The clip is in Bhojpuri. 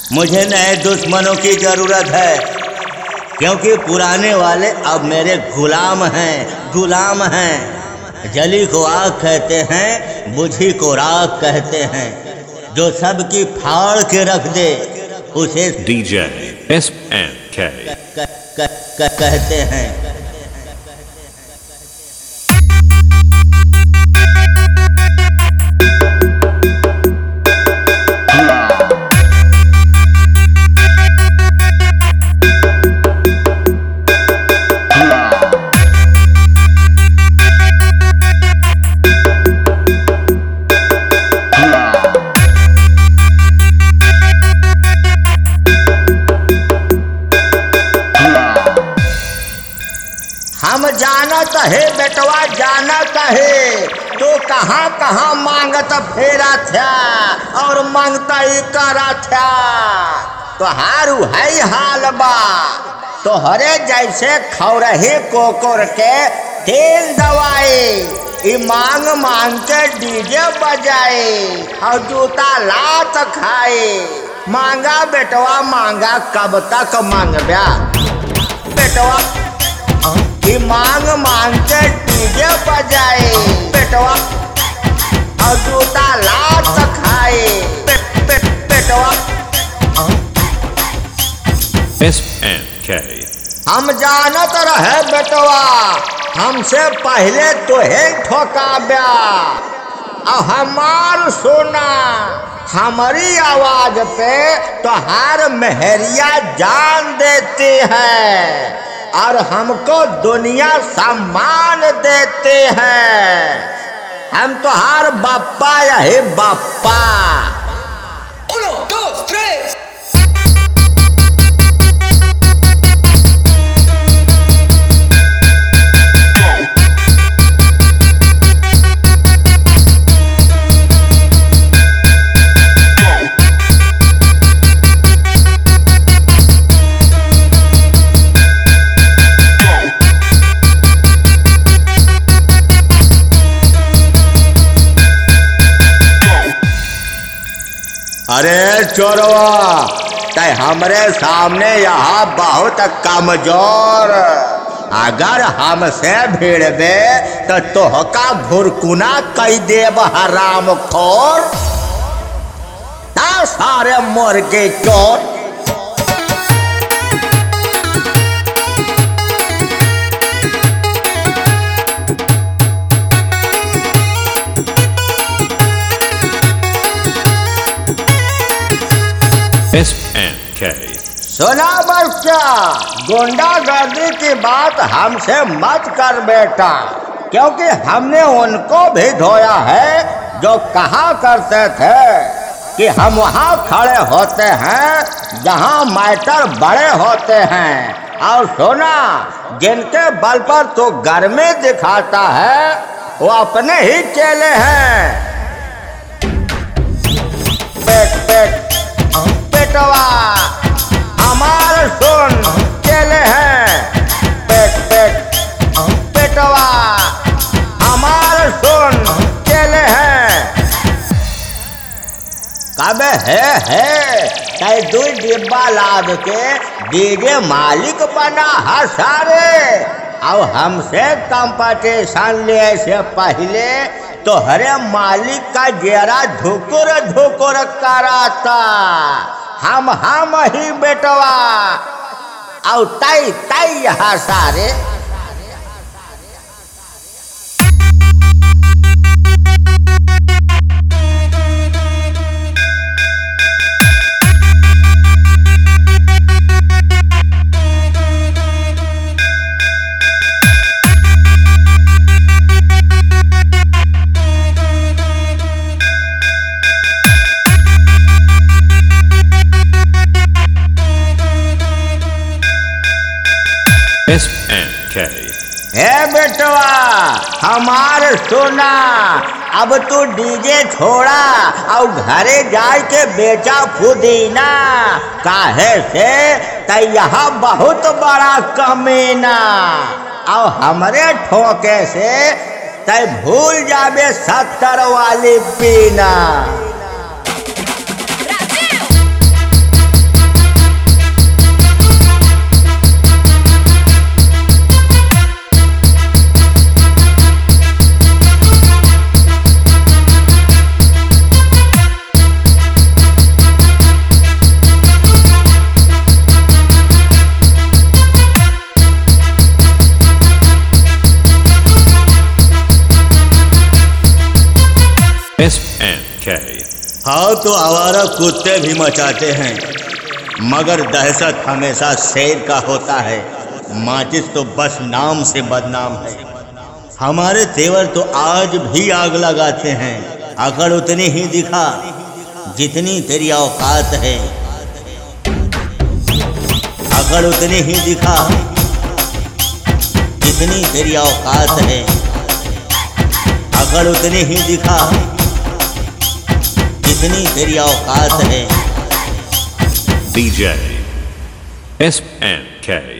मुझे नए दुश्मनों की जरूरत है, क्योंकि पुराने वाले अब मेरे गुलाम हैं। जली को आग कहते हैं, बुझी को राख कहते हैं। जो सबकी फाड़ के रख दे उसे DJ SNK कहते हैं। हम जानत है बेटवा जानत है, तो कहाँ कहाँ मांगत फेरा था और मांगता ही करा था। तोहारू है हाल बा, तोहरे जैसे खौरही कोकर के तेल दवाई मांग मांग के डीजे बजाए और जूता लात खाए। मांगा बेटवा मांगा, कब तक मांगब्या बेटवा मांग मांग के डीजे बजाए बेटवा और जूता लात खाए। बेटवा SNK हम जानत रहे बेटवा, हमसे पहले तो है ठोका ब्या। और हमार सोना हमारी आवाज पे तोहार मेहरिया जान देती है और हमको दुनिया सम्मान देते हैं। हम तोहार बाप्पा यही बाप्पा। 1, 2, 3 अरे चोरवा, तय हमरे सामने यहाँ बहुत कमजोर। अगर हमसे भिड़बे तो तोहका भुरकुना कई देब हराम खोर। ता सारे मुर्गे चोर। SNK सुना बच्चा, गुंडागर्दी की बात हमसे मत कर बेटा, क्योंकि हमने उनको भी धोया है जो कहा करते थे कि हम वहाँ खड़े होते हैं जहाँ मैटर बड़े होते हैं। और सुना, जिनके बल पर तू गर्मी दिखाता है वो अपने ही चेले हैं। बेटवा हमार सुन चले हैं। बेटवा हमार सुन चले हैं। कब है कई 2 डिब्बा लाद के डीजे मालिक बना है सारे। अब हमसे कंपटीशन ले से पहले तो हरे मालिक का जेरा धुकुर धुकुर कराता। हम ही बेटवा और तई तई यहाँ सारे। SNK हे बेटवा हमार सोना, अब तू डीजे छोड़ा और घरे जाए के बेचा पुदीना। काहे से त यहाँ बहुत बड़ा कमीना। और हमरे ठोके से तय भूल जाबे 70 वाली पीना। SNK. हाँ तो आवारा कुत्ते भी मचाते हैं, मगर दहशत हमेशा शेर का होता है। माचिस तो बस नाम से बदनाम है। हमारे तेवर तो आज भी आग लगाते हैं। अकड़ उतनी ही दिखा जितनी तेरी औकात है। अकड़ उतनी ही दिखा जितनी तेरी औकात है। अकड़ उतनी ही दिखा जितनी तेरी औकात है। DJ SNK.